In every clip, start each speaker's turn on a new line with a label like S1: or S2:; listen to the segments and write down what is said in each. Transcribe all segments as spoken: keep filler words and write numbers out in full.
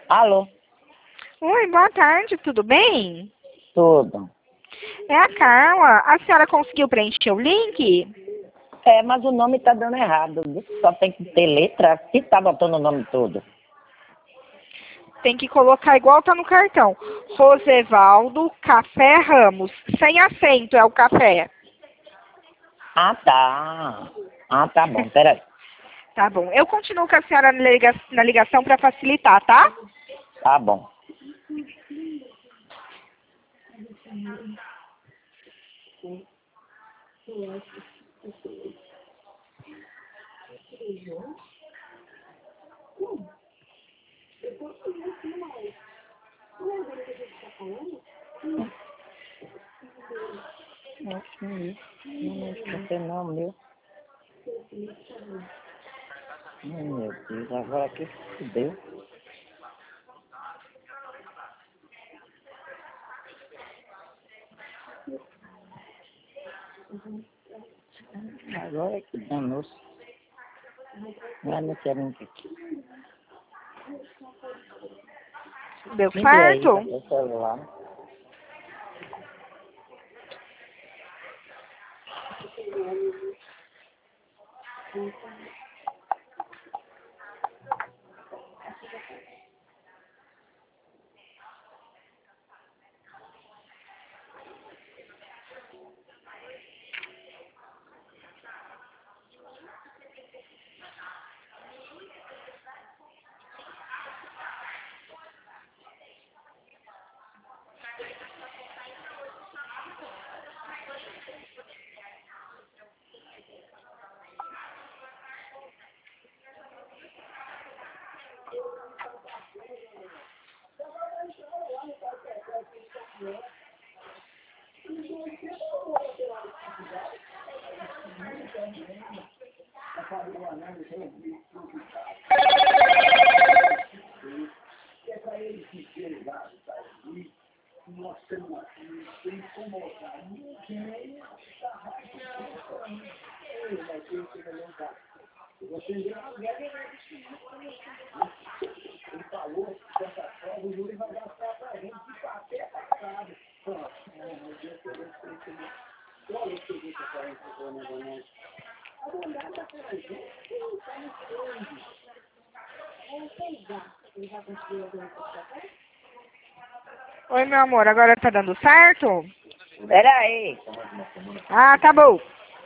S1: Alô?
S2: Oi, boa tarde, tudo bem?
S1: Tudo.
S2: É a Carla. A senhora conseguiu preencher o link?
S1: É, mas o nome tá dando errado. Só tem que ter letra. Que tá botando o nome todo?
S2: Tem que colocar igual tá no cartão. Rosevaldo Café Ramos. Sem acento é o café.
S1: Ah, tá. Ah, tá bom. Peraí.
S2: Tá bom. Eu continuo com a senhora na liga- na ligação para facilitar, tá?
S1: Tá bom. Não, não, não esqueci não, meu. Ai, meu Deus, agora que fudeu. Agora é que danou-se. Vai no link aqui.
S2: Deu
S1: Me dê aí, tá
S2: certo?
S1: no celular.
S2: Oi, meu amor, agora tá dando certo?
S1: Peraí.
S2: Ah, tá bom.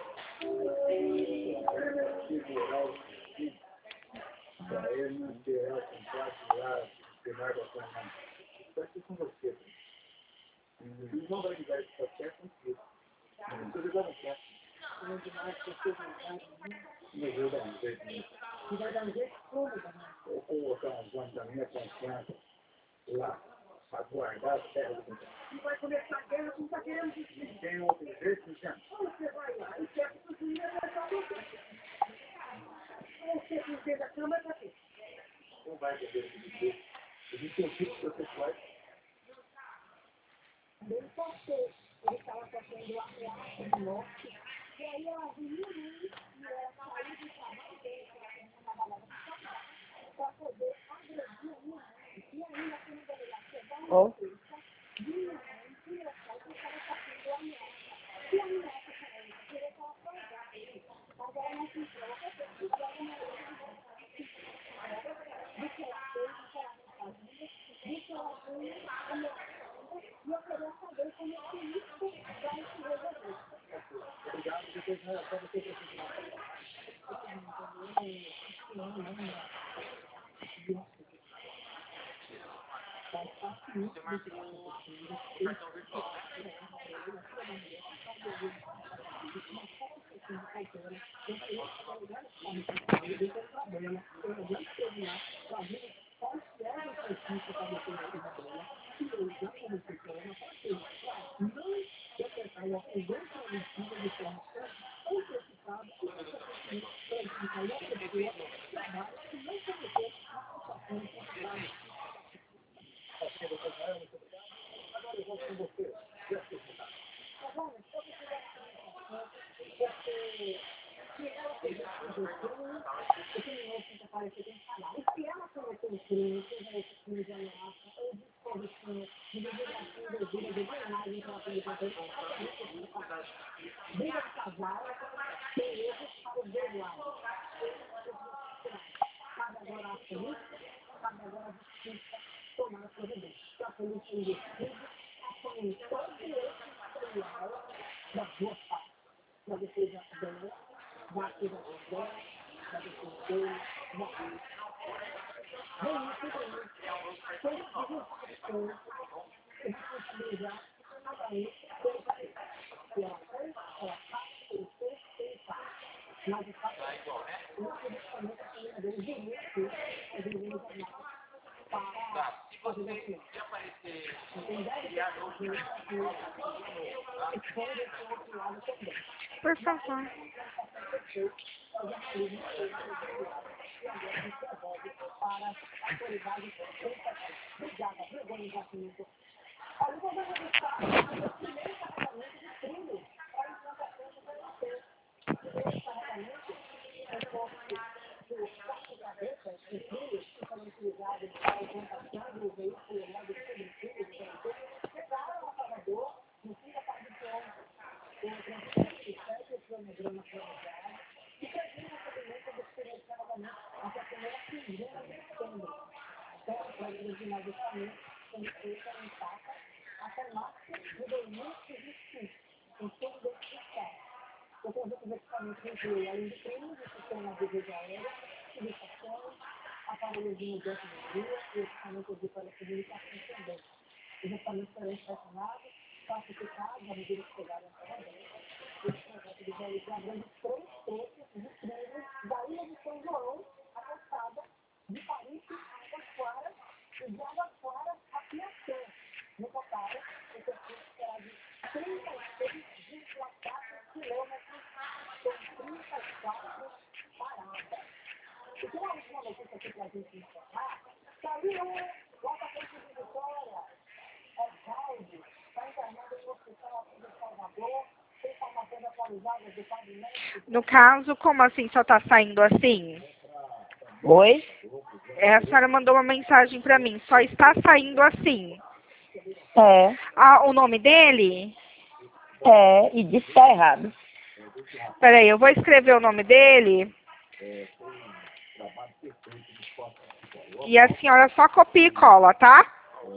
S1: Ó.
S2: Por favor. No caso, como assim só tá saindo assim?
S1: Oi?
S2: É, a senhora mandou uma mensagem pra mim, só está saindo assim.
S1: É,
S2: Ah, o nome dele?
S1: é, e disse que tá errado.
S2: Peraí, eu vou escrever o nome dele. E a senhora só copia e cola, tá?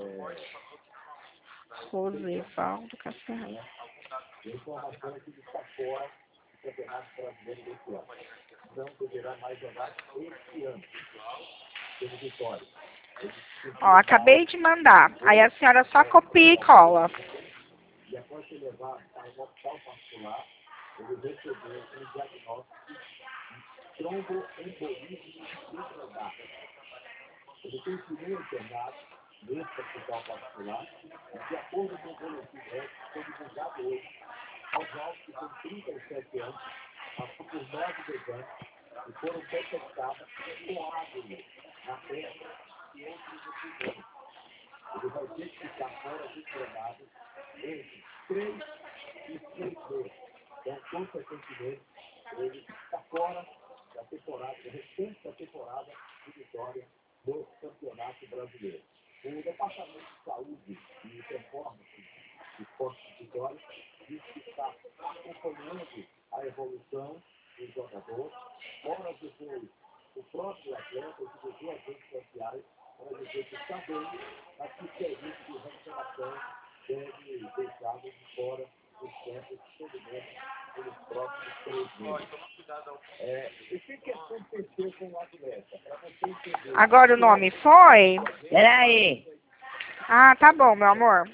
S2: Rosevaldo Castelo. Ó, acabei de mandar. Aí a senhora só copia e cola. Agora o nome foi?
S1: Peraí.
S2: Ah, tá bom, meu amor.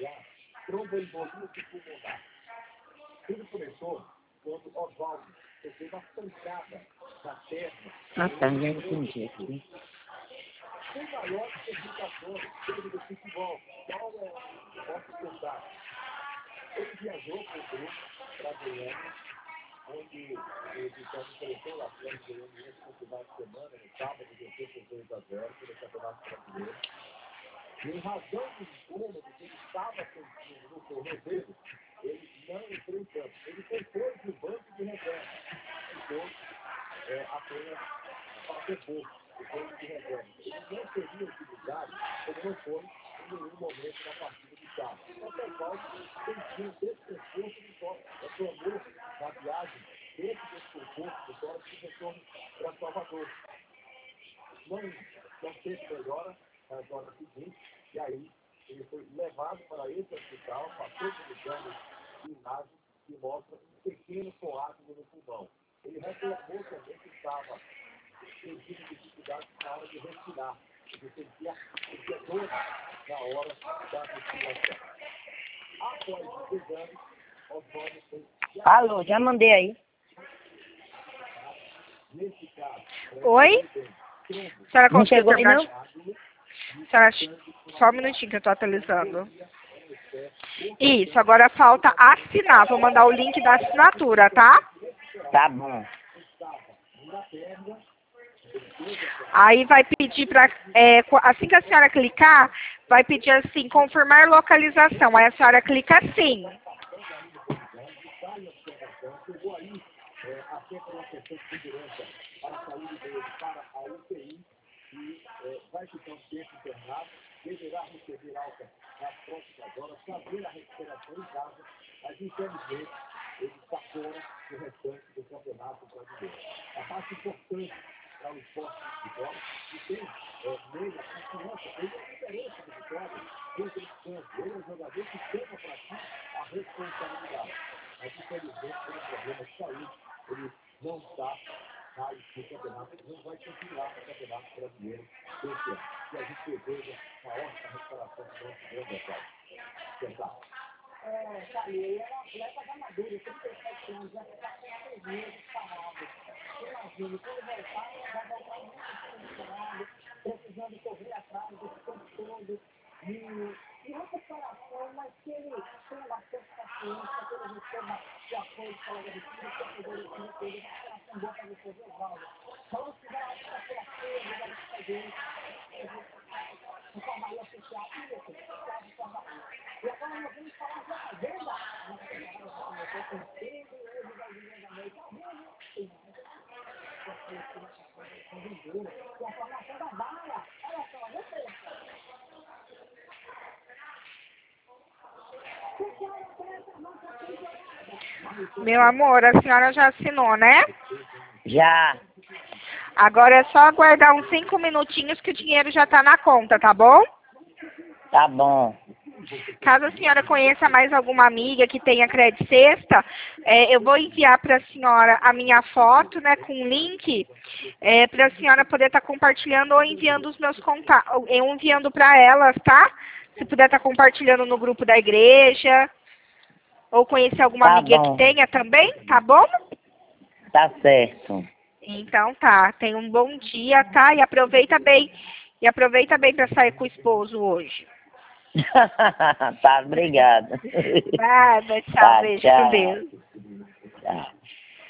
S1: Ah, tá, já entendi aqui. Alô, já mandei aí.
S2: Oi? A senhora
S1: Não
S2: conseguiu
S1: chegou aí,
S2: terminar?
S1: não?
S2: de- Senhora, só um minutinho que eu tô atualizando. Isso, agora falta assinar. Vou mandar o link da assinatura, tá?
S1: Tá bom.
S2: Aí vai pedir para, é, assim que a senhora clicar, vai pedir assim, confirmar localização. Aí a senhora clica sim. Meu amor, a senhora já assinou, né?
S1: Já.
S2: Agora é só aguardar uns cinco minutinhos que o dinheiro já tá na conta, tá bom?
S1: Tá bom.
S2: Caso a senhora conheça mais alguma amiga que tenha crédito sexta, é, eu vou enviar para a senhora a minha foto, né, com o link, é, para a senhora poder estar compartilhando ou enviando os meus contatos, eu enviando para elas, tá? Se puder estar compartilhando no grupo da igreja, ou conhecer alguma
S1: Tá
S2: amiga
S1: bom.
S2: que tenha também, tá bom?
S1: Tá certo.
S2: Então tá, tenha um bom dia, tá? E aproveita bem, e aproveita bem para sair com o esposo hoje.
S1: Tá, obrigada.
S2: Nada, tchau,
S1: Tá,
S2: beijo com
S1: tchau.
S2: Deus.
S1: Tchau.